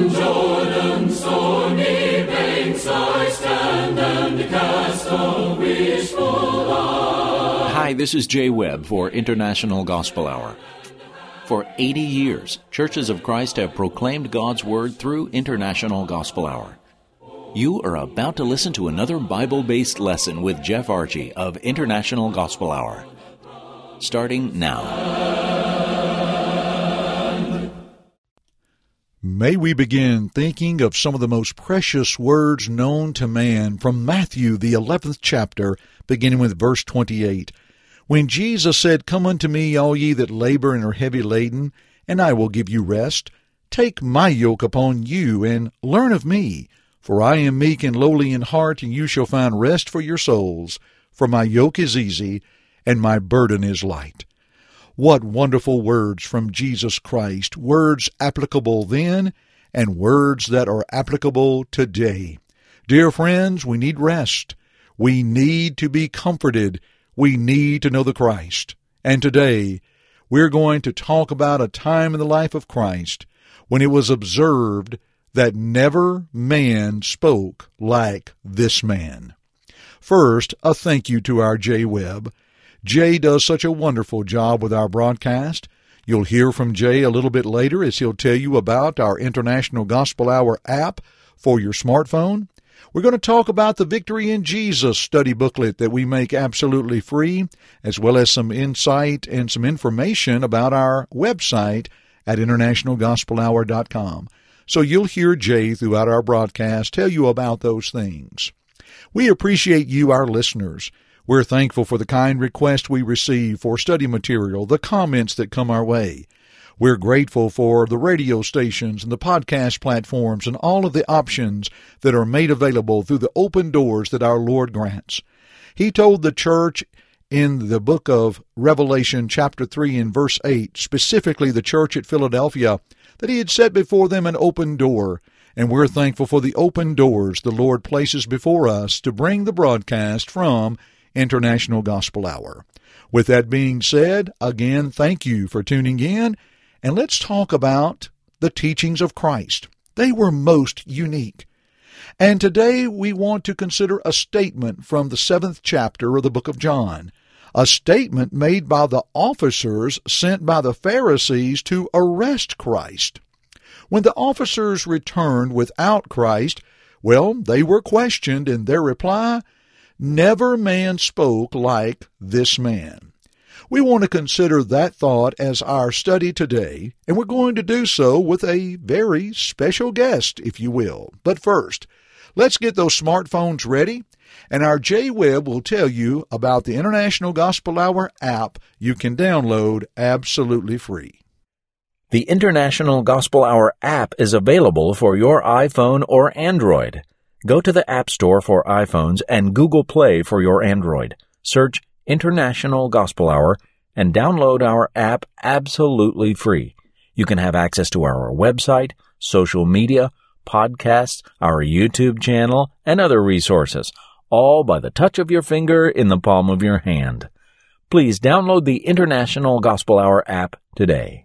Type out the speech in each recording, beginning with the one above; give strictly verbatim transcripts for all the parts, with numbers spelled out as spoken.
On Jordan's stormy banks I stand and cast a wishful eye. Hi, this is Jay Webb for International Gospel Hour. For eighty years, Churches of Christ have proclaimed God's Word through International Gospel Hour. You are about to listen to another Bible-based lesson with Jeff Archie of International Gospel Hour. Starting now. May we begin thinking of some of the most precious words known to man from Matthew, the eleventh chapter, beginning with verse twenty-eight. When Jesus said, "Come unto me, all ye that labor and are heavy laden, and I will give you rest. Take my yoke upon you, and learn of me. For I am meek and lowly in heart, and you shall find rest for your souls. For my yoke is easy, and my burden is light." What wonderful words from Jesus Christ, words applicable then and words that are applicable today. Dear friends, we need rest. We need to be comforted. We need to know the Christ. And today, we're going to talk about a time in the life of Christ when it was observed that never man spoke like this man. First, a thank you to our Jay Webb. Jay does such a wonderful job with our broadcast. You'll hear from Jay a little bit later as he'll tell you about our International Gospel Hour app for your smartphone. We're going to talk about the Victory in Jesus study booklet that we make absolutely free, as well as some insight and some information about our website at international gospel hour dot com. So you'll hear Jay throughout our broadcast tell you about those things. We appreciate you, our listeners. We're thankful for the kind requests we receive for study material, the comments that come our way. We're grateful for the radio stations and the podcast platforms and all of the options that are made available through the open doors that our Lord grants. He told the church in the book of Revelation chapter three and verse eight, specifically the church at Philadelphia, that he had set before them an open door. And we're thankful for the open doors the Lord places before us to bring the broadcast from International Gospel Hour. With that being said, again, thank you for tuning in, and let's talk about the teachings of Christ. They were most unique. And today we want to consider a statement from the seventh chapter of the book of John, a statement made by the officers sent by the Pharisees to arrest Christ. When the officers returned without Christ, well, they were questioned, and their reply, "Never man spoke like this man." We want to consider that thought as our study today, and we're going to do so with a very special guest, if you will. But first, let's get those smartphones ready, and our Jay Webb will tell you about the International Gospel Hour app you can download absolutely free. The International Gospel Hour app is available for your iPhone or Android. Go to the App Store for iPhones and Google Play for your Android. Search International Gospel Hour and download our app absolutely free. You can have access to our website, social media, podcasts, our YouTube channel, and other resources, all by the touch of your finger in the palm of your hand. Please download the International Gospel Hour app today.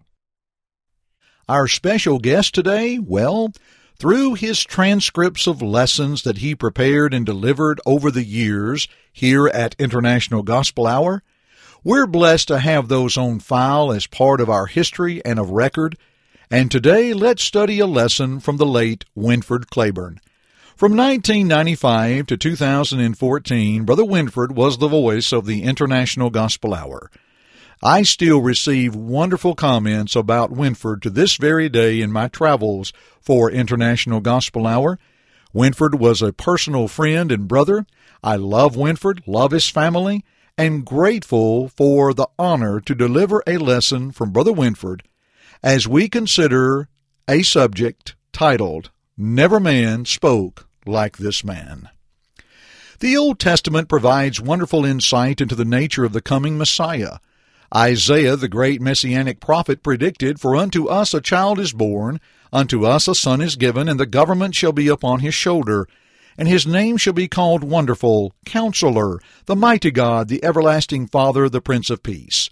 Our special guest today, well, through his transcripts of lessons that he prepared and delivered over the years here at International Gospel Hour, we're blessed to have those on file as part of our history and of record. And today, let's study a lesson from the late Winford Claiborne. From nineteen ninety-five to two thousand fourteen, Brother Winford was the voice of the International Gospel Hour. I still receive wonderful comments about Winford to this very day in my travels for International Gospel Hour. Winford was a personal friend and brother. I love Winford, love his family, and grateful for the honor to deliver a lesson from Brother Winford as we consider a subject titled, "Never Man Spoke Like This Man." The Old Testament provides wonderful insight into the nature of the coming Messiah. Isaiah, the great messianic prophet, predicted, "For unto us a child is born, unto us a son is given, and the government shall be upon his shoulder. And his name shall be called Wonderful, Counselor, the Mighty God, the Everlasting Father, the Prince of Peace."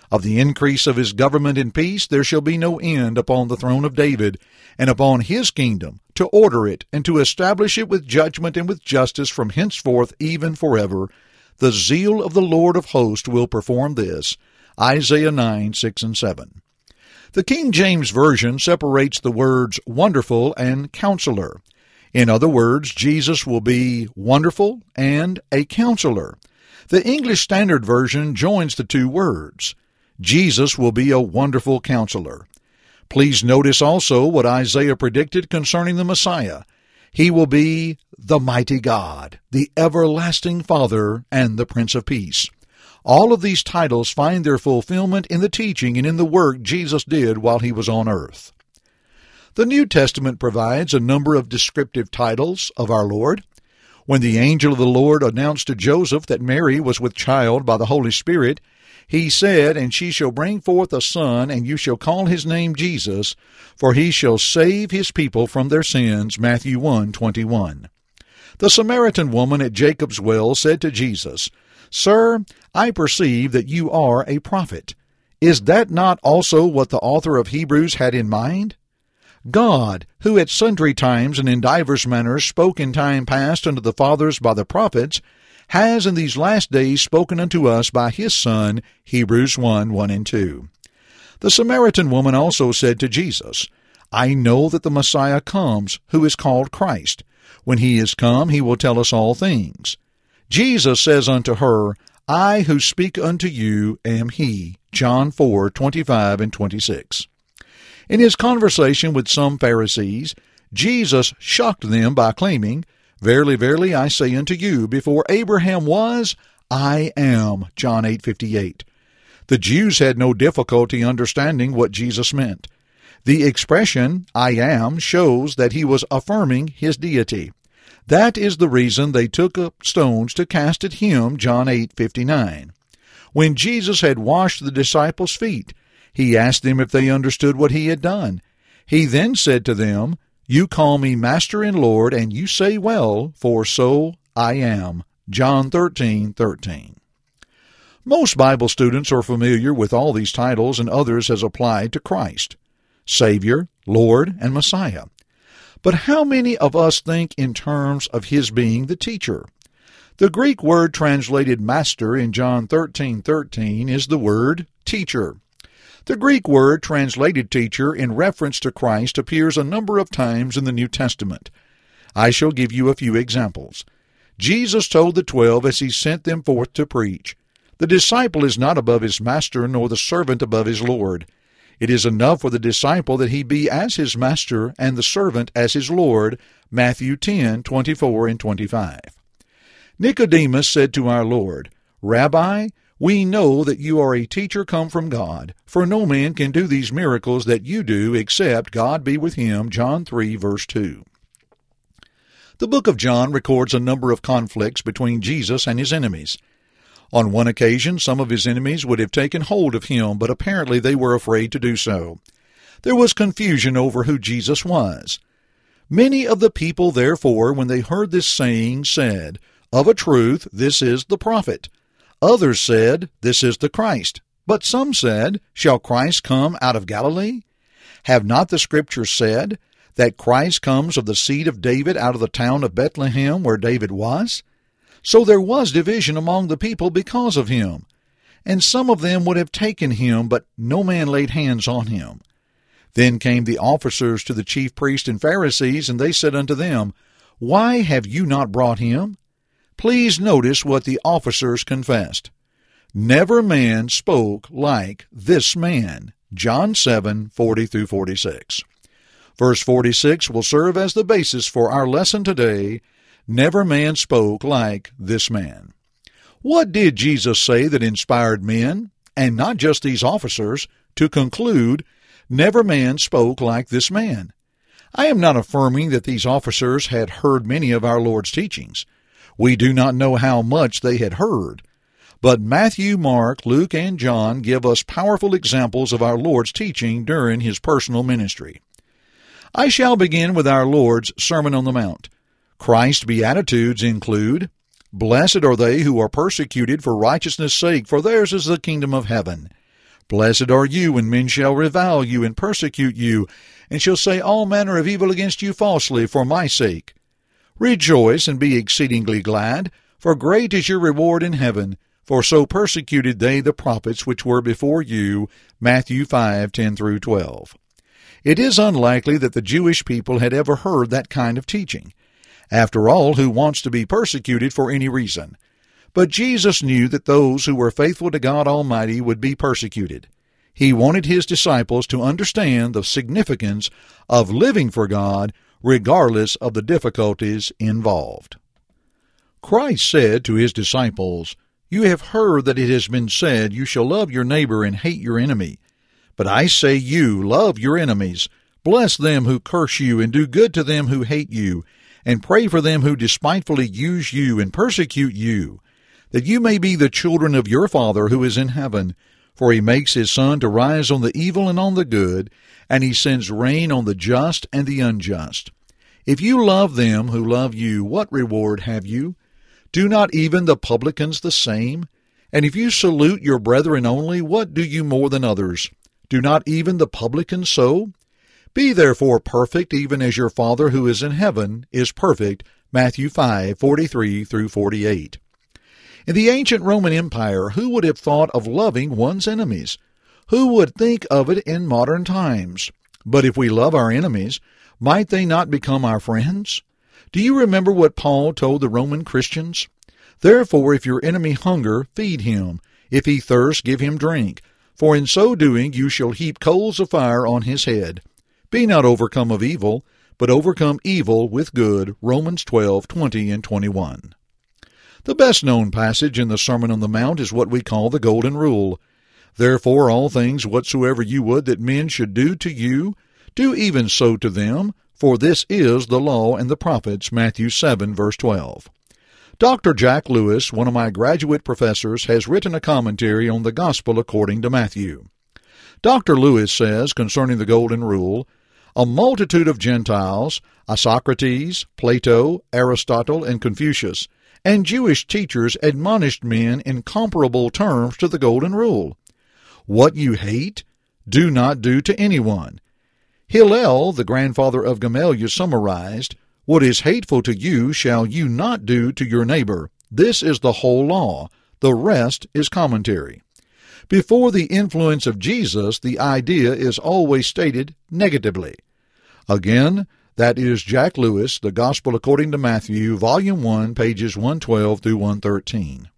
Of the increase of his government and peace there shall be no end upon the throne of David, and upon his kingdom, to order it, and to establish it with judgment and with justice from henceforth even forever. The zeal of the Lord of hosts will perform this. Isaiah nine, six and seven. The King James Version separates the words wonderful and counselor. In other words, Jesus will be wonderful and a counselor. The English Standard Version joins the two words. Jesus will be a wonderful counselor. Please notice also what Isaiah predicted concerning the Messiah. He will be the mighty God, the everlasting Father, and the Prince of Peace. All of these titles find their fulfillment in the teaching and in the work Jesus did while he was on earth. The New Testament provides a number of descriptive titles of our Lord. When the angel of the Lord announced to Joseph that Mary was with child by the Holy Spirit, he said, "And she shall bring forth a son, and you shall call his name Jesus, for he shall save his people from their sins." Matthew one twenty-one. The Samaritan woman at Jacob's well said to Jesus, "Sir, I perceive that you are a prophet. Is that not also what the author of Hebrews had in mind? God, who at sundry times and in divers manners spoke in time past unto the fathers by the prophets, has in these last days spoken unto us by his Son." Hebrews one, one and two. The Samaritan woman also said to Jesus, "I know that the Messiah comes, who is called Christ. When he is come, he will tell us all things." Jesus says unto her, "I who speak unto you am he." John four, twenty-five and twenty-six. In his conversation with some Pharisees, Jesus shocked them by claiming, "Verily, verily, I say unto you, before Abraham was, I am." John eight fifty-eight. The Jews had no difficulty understanding what Jesus meant. The expression, "I am," shows that he was affirming his deity. That is the reason they took up stones to cast at him. John eight fifty-nine. When Jesus had washed the disciples' feet, he asked them if they understood what he had done. He then said to them, "You call me Master and Lord, and you say well, for so I am." John thirteen thirteen. Most Bible students are familiar with all these titles and others as applied to Christ: Savior, Lord, and Messiah. But how many of us think in terms of his being the teacher? The Greek word translated master in John thirteen thirteen is the word teacher. The Greek word translated teacher in reference to Christ appears a number of times in the New Testament. I shall give you a few examples. Jesus told the twelve as he sent them forth to preach, "The disciple is not above his master, nor the servant above his Lord. It is enough for the disciple that he be as his master, and the servant as his Lord." Matthew ten, twenty-four and twenty-five. Nicodemus said to our Lord, "Rabbi, we know that you are a teacher come from God, for no man can do these miracles that you do except God be with him." John three, verse two. The book of John records a number of conflicts between Jesus and his enemies. On one occasion, some of his enemies would have taken hold of him, but apparently they were afraid to do so. There was confusion over who Jesus was. Many of the people, therefore, when they heard this saying, said, "Of a truth, this is the prophet." Others said, "This is the Christ." But some said, "Shall Christ come out of Galilee? Have not the Scriptures said that Christ comes of the seed of David out of the town of Bethlehem where David was?" So there was division among the people because of him. And some of them would have taken him, but no man laid hands on him. Then came the officers to the chief priests and Pharisees, and they said unto them, "Why have you not brought him?" Please notice what the officers confessed. "Never man spoke like this man." John seven, forty through forty-six. Verse forty-six will serve as the basis for our lesson today. Never man spoke like this man. What did Jesus say that inspired men, and not just these officers, to conclude, "Never man spoke like this man"? I am not affirming that these officers had heard many of our Lord's teachings. We do not know how much they had heard. But Matthew, Mark, Luke, and John give us powerful examples of our Lord's teaching during his personal ministry. I shall begin with our Lord's Sermon on the Mount. Christ's Beatitudes include, "Blessed are they who are persecuted for righteousness' sake, for theirs is the kingdom of heaven." Blessed are you when men shall revile you and persecute you, and shall say all manner of evil against you falsely for my sake. Rejoice and be exceedingly glad, for great is your reward in heaven, for so persecuted they the prophets which were before you. Matthew five, ten through twelve. It is unlikely that the Jewish people had ever heard that kind of teaching. After all, who wants to be persecuted for any reason? But Jesus knew that those who were faithful to God Almighty would be persecuted. He wanted his disciples to understand the significance of living for God regardless of the difficulties involved. Christ said to his disciples, "You have heard that it has been said, 'You shall love your neighbor and hate your enemy.' But I say you, love your enemies, bless them who curse you, and do good to them who hate you, and pray for them who despitefully use you and persecute you, that you may be the children of your Father who is in heaven. For he makes his sun to rise on the evil and on the good, and he sends rain on the just and the unjust. If you love them who love you, what reward have you? Do not even the publicans the same? And if you salute your brethren only, what do you more than others? Do not even the publicans so? Be therefore perfect, even as your Father who is in heaven is perfect." Matthew five, forty-three through forty-eight. In the ancient Roman Empire, who would have thought of loving one's enemies? Who would think of it in modern times? But if we love our enemies, might they not become our friends? Do you remember what Paul told the Roman Christians? "Therefore, if your enemy hunger, feed him. If he thirst, give him drink. For in so doing you shall heap coals of fire on his head. Be not overcome of evil, but overcome evil with good." Romans twelve, twenty and twenty-one. The best-known passage in the Sermon on the Mount is what we call the Golden Rule. "Therefore all things whatsoever you would that men should do to you, do even so to them, for this is the law and the prophets." Matthew seven, verse twelve. Doctor Jack Lewis, one of my graduate professors, has written a commentary on the Gospel according to Matthew. Doctor Lewis says concerning the Golden Rule, "A multitude of Gentiles, Isocrates, Plato, Aristotle, and Confucius, and Jewish teachers admonished men in comparable terms to the Golden Rule. What you hate, do not do to anyone. Hillel, the grandfather of Gamaliel, summarized, 'What is hateful to you shall you not do to your neighbor. This is the whole law. The rest is commentary.' Before the influence of Jesus, the idea is always stated negatively. Again, that is Jack Lewis, The Gospel According to Matthew, Volume one, pages one twelve through one thirteen.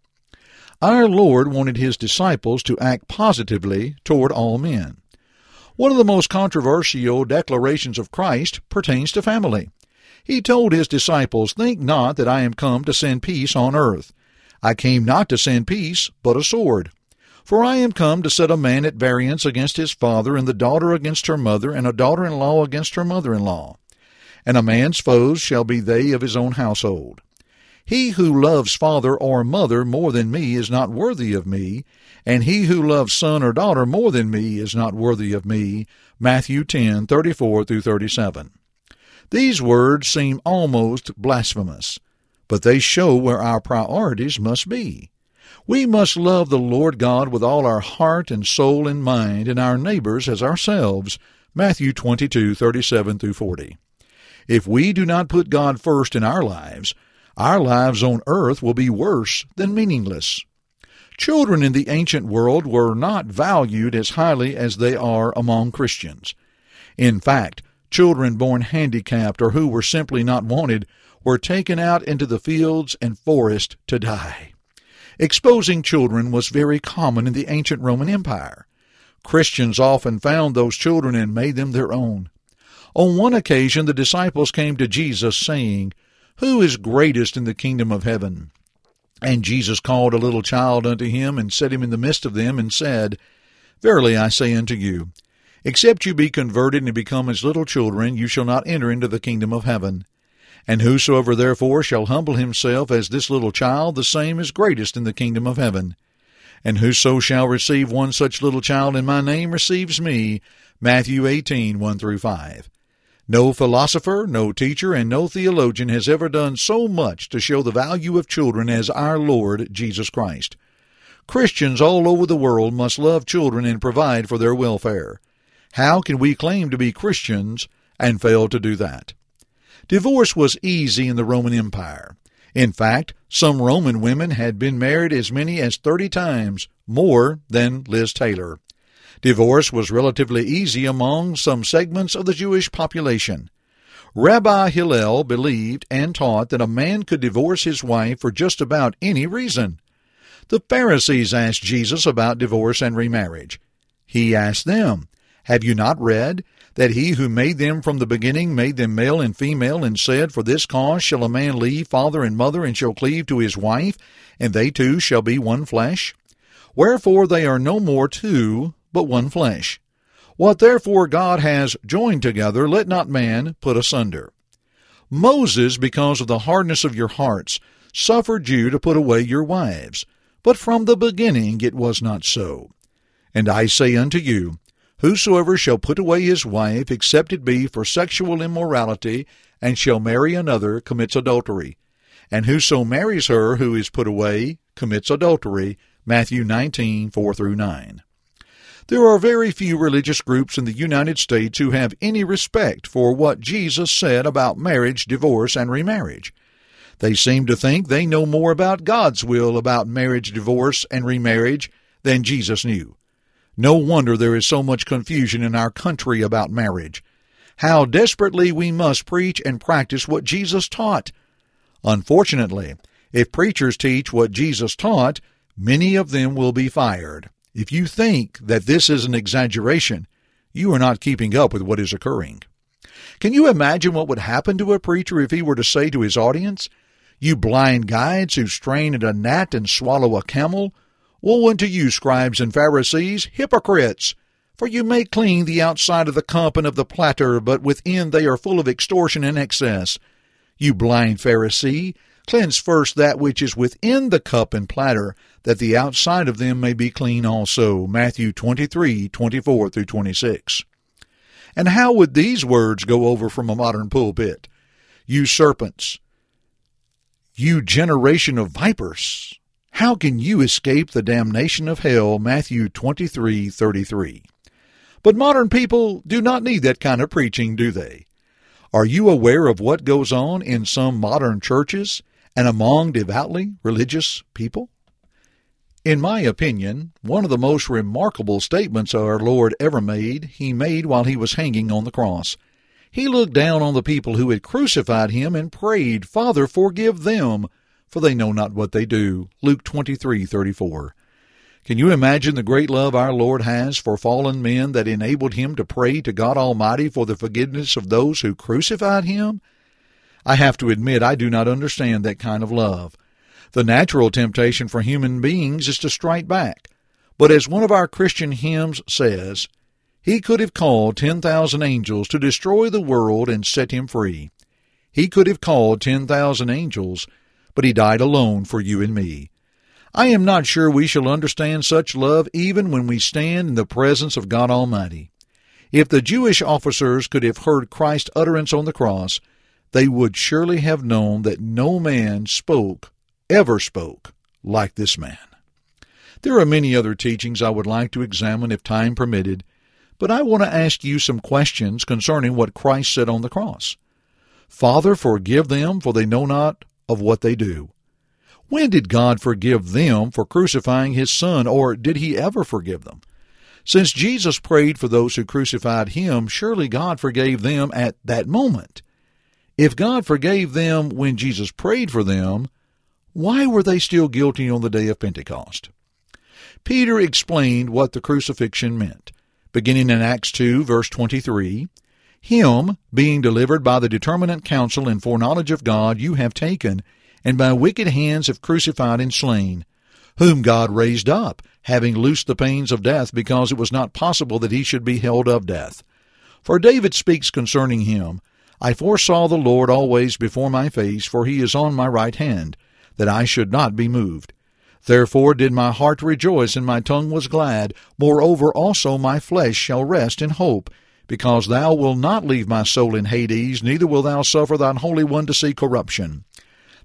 Our Lord wanted his disciples to act positively toward all men. One of the most controversial declarations of Christ pertains to family. He told his disciples, "Think not that I am come to send peace on earth. I came not to send peace, but a sword. For I am come to set a man at variance against his father, and the daughter against her mother, and a daughter-in-law against her mother-in-law. And a man's foes shall be they of his own household. He who loves father or mother more than me is not worthy of me, and he who loves son or daughter more than me is not worthy of me." Matthew ten, thirty-four through thirty-seven. These words seem almost blasphemous, but they show where our priorities must be. We must love the Lord God with all our heart and soul and mind, and our neighbors as ourselves. Matthew twenty-two, thirty-seven through forty. If we do not put God first in our lives, our lives on earth will be worse than meaningless. Children in the ancient world were not valued as highly as they are among Christians. In fact, children born handicapped or who were simply not wanted were taken out into the fields and forest to die. Exposing children was very common in the ancient Roman Empire. Christians often found those children and made them their own. On one occasion the disciples came to Jesus, saying, "Who is greatest in the kingdom of heaven?" And Jesus called a little child unto him, and set him in the midst of them, and said, "Verily I say unto you, except you be converted and become as little children, you shall not enter into the kingdom of heaven. And whosoever therefore shall humble himself as this little child, the same is greatest in the kingdom of heaven. And whoso shall receive one such little child in my name receives me." Matthew eighteen, one through five. No philosopher, no teacher, and no theologian has ever done so much to show the value of children as our Lord Jesus Christ. Christians all over the world must love children and provide for their welfare. How can we claim to be Christians and fail to do that? Divorce was easy in the Roman Empire. In fact, some Roman women had been married as many as thirty times, more than Liz Taylor. Divorce was relatively easy among some segments of the Jewish population. Rabbi Hillel believed and taught that a man could divorce his wife for just about any reason. The Pharisees asked Jesus about divorce and remarriage. He asked them, "Have you not read that he who made them from the beginning made them male and female, and said, For this cause shall a man leave father and mother, and shall cleave to his wife, and they two shall be one flesh? Wherefore they are no more two, but one flesh. What therefore God has joined together, let not man put asunder." Moses, because of the hardness of your hearts, suffered you to put away your wives. But from the beginning it was not so. And I say unto you, Whosoever shall put away his wife, except it be for sexual immorality, and shall marry another, commits adultery. And whoso marries her who is put away, commits adultery. Matthew nineteen, four through nine. There are very few religious groups in the United States who have any respect for what Jesus said about marriage, divorce, and remarriage. They seem to think they know more about God's will about marriage, divorce, and remarriage than Jesus knew. No wonder there is so much confusion in our country about marriage. How desperately we must preach and practice what Jesus taught. Unfortunately, if preachers teach what Jesus taught, many of them will be fired. If you think that this is an exaggeration, you are not keeping up with what is occurring. Can you imagine what would happen to a preacher if he were to say to his audience, "You blind guides who strain at a gnat and swallow a camel, woe unto you, scribes and Pharisees, hypocrites! For you make clean the outside of the cup and of the platter, but within they are full of extortion and excess. You blind Pharisee, cleanse first that which is within the cup and platter, that the outside of them may be clean also." Matthew twenty-three, twenty-four through twenty-six. And how would these words go over from a modern pulpit? You serpents, you generation of vipers, how can you escape the damnation of hell? Matthew twenty-three, thirty-three. But modern people do not need that kind of preaching, do they? Are you aware of what goes on in some modern churches and among devoutly religious people? In my opinion, one of the most remarkable statements our Lord ever made, he made while he was hanging on the cross. He looked down on the people who had crucified him and prayed, "Father, forgive them, for they know not what they do." Luke twenty-three, thirty-four. Can you imagine the great love our Lord has for fallen men that enabled him to pray to God Almighty for the forgiveness of those who crucified him? I have to admit I do not understand that kind of love. The natural temptation for human beings is to strike back. But as one of our Christian hymns says, He could have called ten thousand angels to destroy the world and set him free. He could have called ten thousand angels, but he died alone for you and me. I am not sure we shall understand such love even when we stand in the presence of God Almighty. If the Jewish officers could have heard Christ's utterance on the cross, they would surely have known that no man spoke, ever spoke, like this man. There are many other teachings I would like to examine if time permitted, but I want to ask you some questions concerning what Christ said on the cross. Father, forgive them, for they know not of what they do. When did God forgive them for crucifying his Son, or did he ever forgive them? Since Jesus prayed for those who crucified him, surely God forgave them at that moment. If God forgave them when Jesus prayed for them, why were they still guilty on the day of Pentecost? Peter explained what the crucifixion meant. Beginning in Acts two, verse twenty-three, Him, being delivered by the determinate counsel and foreknowledge of God, you have taken, and by wicked hands have crucified and slain, whom God raised up, having loosed the pains of death, because it was not possible that he should be held of death. For David speaks concerning him, I foresaw the Lord always before my face, for he is on my right hand, that I should not be moved. Therefore did my heart rejoice, and my tongue was glad. Moreover also my flesh shall rest in hope, because thou wilt not leave my soul in Hades, neither wilt thou suffer thine Holy One to see corruption.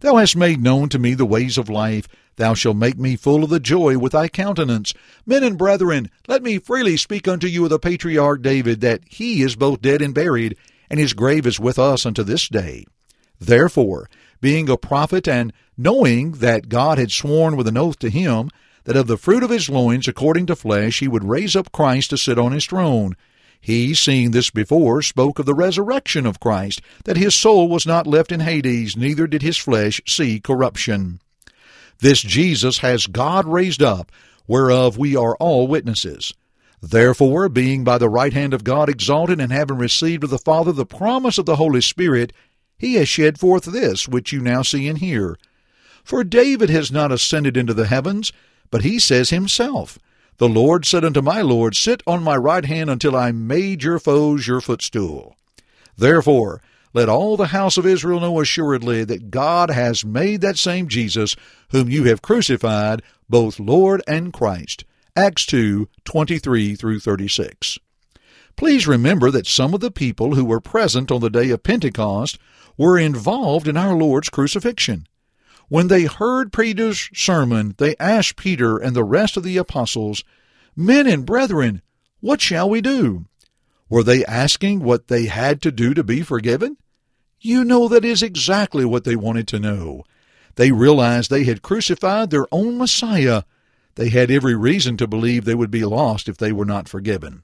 Thou hast made known to me the ways of life. Thou shalt make me full of the joy with thy countenance. Men and brethren, let me freely speak unto you of the patriarch David, that he is both dead and buried, and his grave is with us unto this day. Therefore, being a prophet, and knowing that God had sworn with an oath to him, that of the fruit of his loins, according to flesh, he would raise up Christ to sit on his throne, he, seeing this before, spoke of the resurrection of Christ, that his soul was not left in Hades, neither did his flesh see corruption. This Jesus has God raised up, whereof we are all witnesses. Therefore, being by the right hand of God exalted, and having received of the Father the promise of the Holy Spirit, he has shed forth this, which you now see and hear. For David has not ascended into the heavens, but he says himself, The Lord said unto my Lord, Sit on my right hand until I made your foes your footstool. Therefore, let all the house of Israel know assuredly that God has made that same Jesus, whom you have crucified, both Lord and Christ. Acts two, twenty-three through thirty-six. Please remember that some of the people who were present on the day of Pentecost were involved in our Lord's crucifixion. When they heard Peter's sermon, they asked Peter and the rest of the apostles, Men and brethren, what shall we do? Were they asking what they had to do to be forgiven? You know that is exactly what they wanted to know. They realized they had crucified their own Messiah. They had every reason to believe they would be lost if they were not forgiven.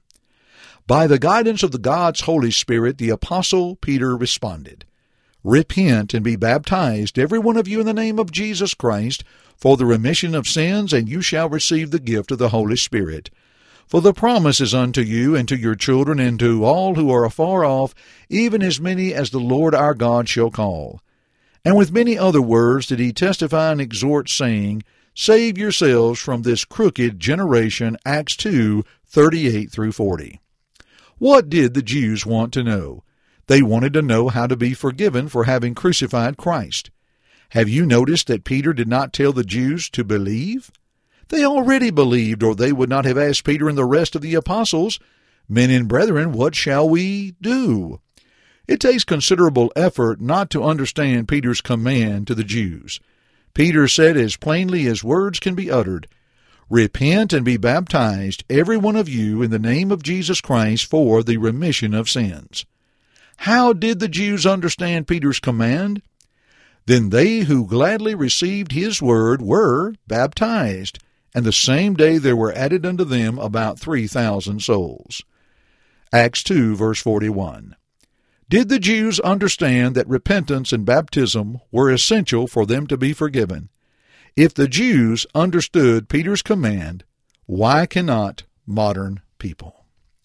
By the guidance of the God's Holy Spirit, the Apostle Peter responded, Repent and be baptized, every one of you, in the name of Jesus Christ, for the remission of sins, and you shall receive the gift of the Holy Spirit. For the promise is unto you, and to your children, and to all who are afar off, even as many as the Lord our God shall call. And with many other words did he testify and exhort, saying, Save yourselves from this crooked generation. Acts two, thirty-eight through forty. What did the Jews want to know? They wanted to know how to be forgiven for having crucified Christ. Have you noticed that Peter did not tell the Jews to believe? They already believed, or they would not have asked Peter and the rest of the apostles, Men and brethren, what shall we do? It takes considerable effort not to understand Peter's command to the Jews. Peter said as plainly as words can be uttered, Repent and be baptized, every one of you, in the name of Jesus Christ, for the remission of sins. How did the Jews understand Peter's command? Then they who gladly received his word were baptized, and the same day there were added unto them about three thousand souls. Acts two, verse forty-one. Did the Jews understand that repentance and baptism were essential for them to be forgiven? If the Jews understood Peter's command, why cannot modern people?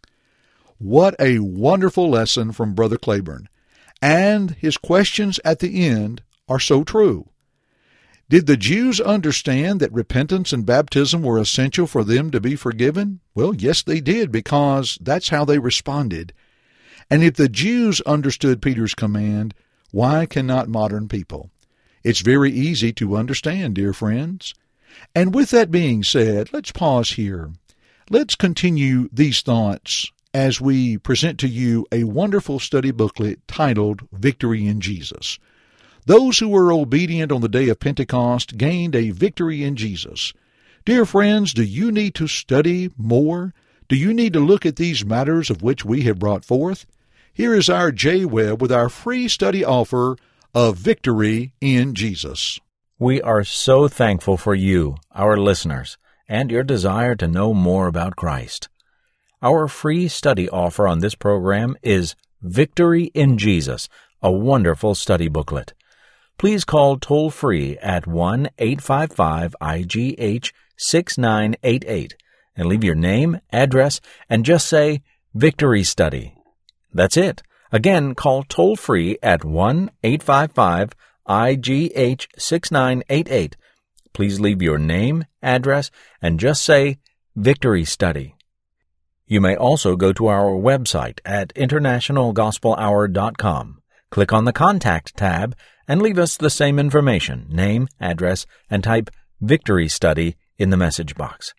What a wonderful lesson from Brother Claiborne, and his questions at the end are so true. Did the Jews understand that repentance and baptism were essential for them to be forgiven? Well, yes, they did, because that's how they responded. And if the Jews understood Peter's command, why cannot modern people? It's very easy to understand, dear friends. And with that being said, let's pause here. Let's continue these thoughts as we present to you a wonderful study booklet titled Victory in Jesus. Those who were obedient on the day of Pentecost gained a victory in Jesus. Dear friends, do you need to study more? Do you need to look at these matters of which we have brought forth? Here is our J. Webb with our free study offer of Victory in Jesus. We are so thankful for you, our listeners, and your desire to know more about Christ. Our free study offer on this program is Victory in Jesus, a wonderful study booklet. Please call toll-free at one eight five five I G H six nine eight eight and leave your name, address, and just say, Victory Study. That's it. Again, call toll-free at one eight five five I G H six nine eight eight. Please leave your name, address, and just say, Victory Study. You may also go to our website at international gospel hour dot com. Click on the Contact tab and leave us the same information, name, address, and type Victory Study in the message box.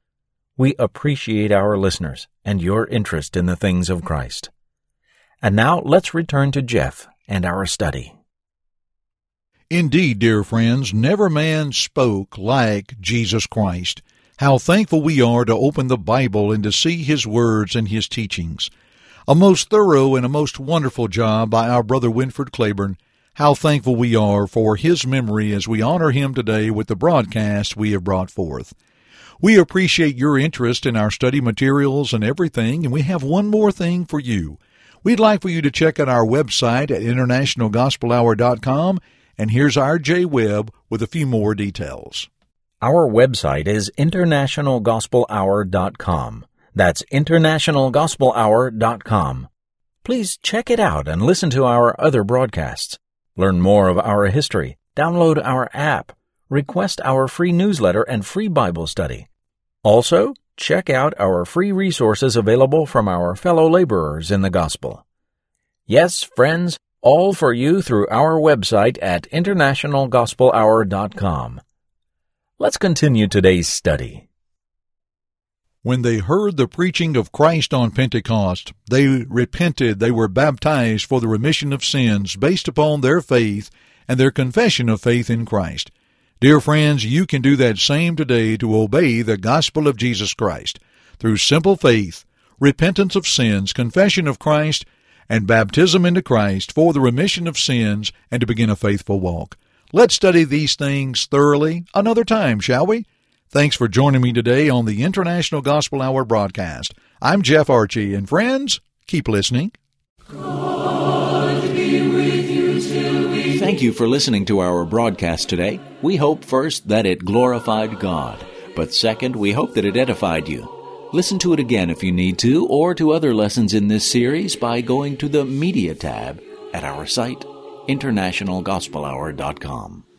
We appreciate our listeners and your interest in the things of Christ. And now let's return to Jeff and our study. Indeed, dear friends, never man spoke like Jesus Christ. How thankful we are to open the Bible and to see His words and His teachings. A most thorough and a most wonderful job by our brother Winford Claiborne. How thankful we are for his memory as we honor him today with the broadcast we have brought forth. We appreciate your interest in our study materials and everything, and we have one more thing for you. We'd like for you to check out our website at international gospel hour dot com, and here's our J. Webb with a few more details. Our website is international gospel hour dot com. That's international gospel hour dot com. Please check it out and listen to our other broadcasts. Learn more of our history, download our app, request our free newsletter and free Bible study. Also, check out our free resources available from our fellow laborers in the gospel. Yes, friends, all for you through our website at international gospel hour dot com. Let's continue today's study. When they heard the preaching of Christ on Pentecost, they repented, they were baptized for the remission of sins based upon their faith and their confession of faith in Christ. Dear friends, you can do that same today to obey the gospel of Jesus Christ through simple faith, repentance of sins, confession of Christ, and baptism into Christ for the remission of sins and to begin a faithful walk. Let's study these things thoroughly another time, shall we? Thanks for joining me today on the International Gospel Hour broadcast. I'm Jeff Archie, and friends, keep listening. God be with you till we... Thank you for listening to our broadcast today. We hope first that it glorified God, but second, we hope that it edified you. Listen to it again if you need to, or to other lessons in this series by going to the Media tab at our site, international gospel hour dot com.